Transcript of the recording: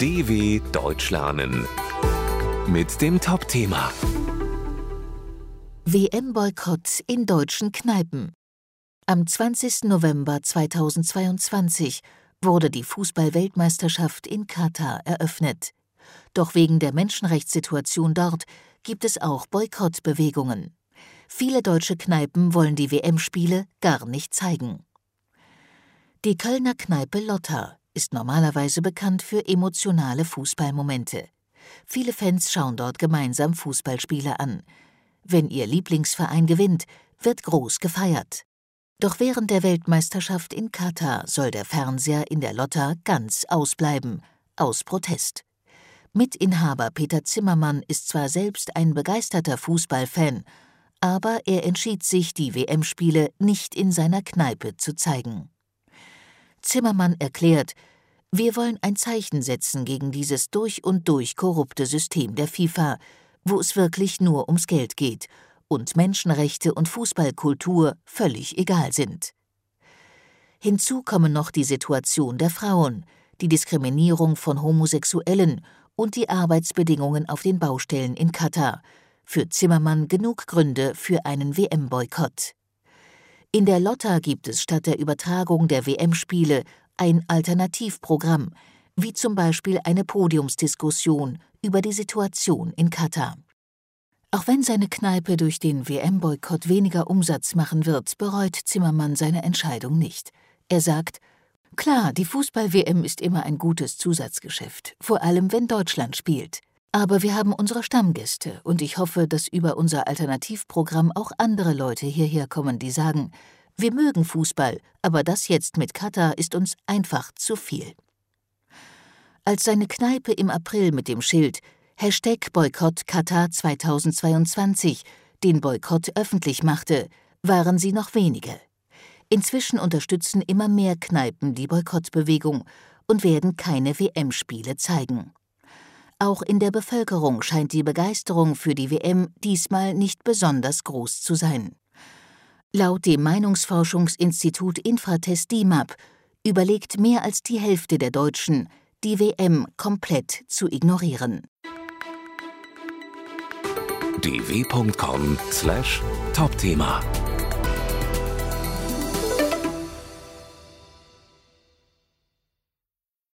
DW Deutsch lernen mit dem Top-Thema WM-Boykott in deutschen Kneipen. Am 20. November 2022 wurde die Fußball-Weltmeisterschaft in Katar eröffnet. Doch wegen der Menschenrechtssituation dort gibt es auch Boykottbewegungen. Viele deutsche Kneipen wollen die WM-Spiele gar nicht zeigen. Die Kölner Kneipe Lotta ist normalerweise bekannt für emotionale Fußballmomente. Viele Fans schauen dort gemeinsam Fußballspiele an. Wenn ihr Lieblingsverein gewinnt, wird groß gefeiert. Doch während der Weltmeisterschaft in Katar soll der Fernseher in der Lotta ganz ausbleiben, aus Protest. Mitinhaber Peter Zimmermann ist zwar selbst ein begeisterter Fußballfan, aber er entschied sich, die WM-Spiele nicht in seiner Kneipe zu zeigen. Zimmermann erklärt: Wir wollen ein Zeichen setzen gegen dieses durch und durch korrupte System der FIFA, wo es wirklich nur ums Geld geht und Menschenrechte und Fußballkultur völlig egal sind. Hinzu kommen noch die Situation der Frauen, die Diskriminierung von Homosexuellen und die Arbeitsbedingungen auf den Baustellen in Katar. Für Zimmermann genug Gründe für einen WM-Boykott. In der Lotta gibt es statt der Übertragung der WM-Spiele ein Alternativprogramm, wie zum Beispiel eine Podiumsdiskussion über die Situation in Katar. Auch wenn seine Kneipe durch den WM-Boykott weniger Umsatz machen wird, bereut Zimmermann seine Entscheidung nicht. Er sagt: Klar, die Fußball-WM ist immer ein gutes Zusatzgeschäft, vor allem wenn Deutschland spielt. Aber wir haben unsere Stammgäste und ich hoffe, dass über unser Alternativprogramm auch andere Leute hierher kommen, die sagen: Wir mögen Fußball, aber das jetzt mit Katar ist uns einfach zu viel. Als seine Kneipe im April mit dem Schild #Boykott Katar 2022 den Boykott öffentlich machte, waren sie noch wenige. Inzwischen unterstützen immer mehr Kneipen die Boykottbewegung und werden keine WM-Spiele zeigen. Auch in der Bevölkerung scheint die Begeisterung für die WM diesmal nicht besonders groß zu sein. Laut dem Meinungsforschungsinstitut Infratest DIMAP überlegt mehr als die Hälfte der Deutschen, die WM komplett zu ignorieren. dw.com/Topthema